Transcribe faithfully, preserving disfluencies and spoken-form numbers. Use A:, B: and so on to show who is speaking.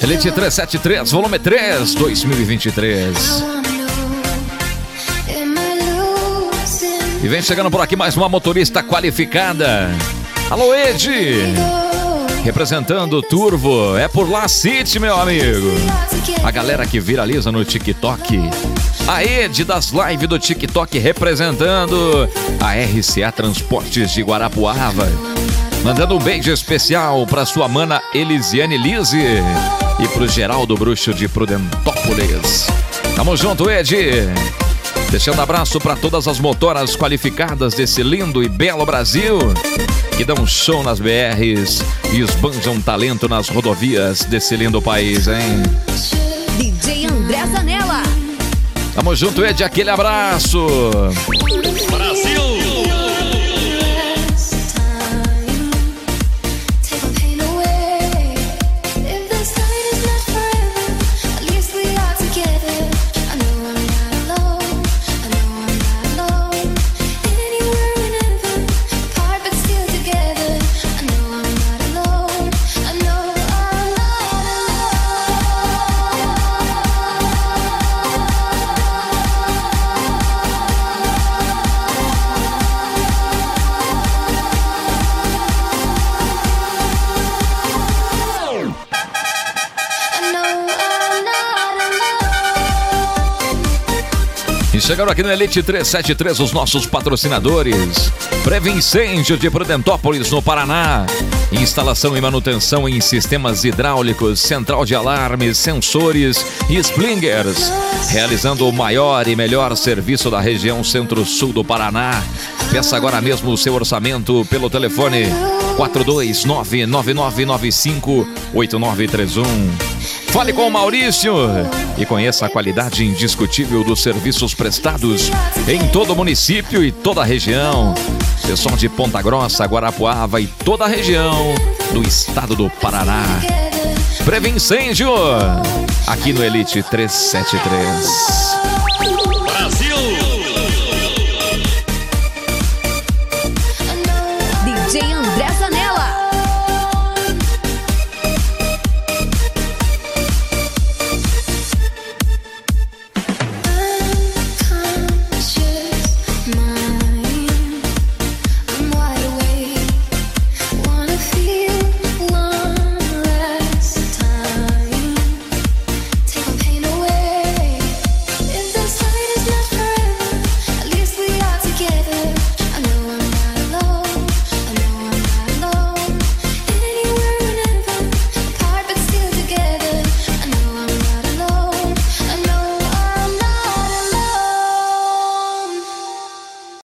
A: Elite trezentos e setenta e três, volume três, dois mil e vinte e três. E vem chegando por aqui mais uma motorista qualificada. Alô, Ed! Representando o Turvo, é por lá City, meu amigo. A galera que viraliza no TikTok. A Ed das lives do TikTok representando a R C A Transportes de Guarapuava. Mandando um beijo especial pra sua mana Elisiane Lise e pro Geraldo Bruxo de Prudentópolis. Tamo junto, Ed! Deixando abraço para todas as motoras qualificadas desse lindo e belo Brasil, que dão show nas B Rs e esbanjam talento nas rodovias desse lindo país, hein?
B: D J André Zanella.
A: Tamo junto, Ed, aquele abraço.
C: Brasil!
A: E chegaram aqui no Elite trezentos e setenta e três os nossos patrocinadores. Previcêndio de Prudentópolis, no Paraná. Instalação e manutenção em sistemas hidráulicos, central de alarmes, sensores e splingers. Realizando o maior e melhor serviço da região centro-sul do Paraná. Peça agora mesmo o seu orçamento pelo telefone quatro dois nove, nove nove nove cinco, oito nove três um. Fale com o Maurício e conheça a qualidade indiscutível dos serviços prestados em todo o município e toda a região. Pessoal de Ponta Grossa, Guarapuava e toda a região do estado do Paraná. Previcêndio, aqui no Elite trezentos e setenta e três.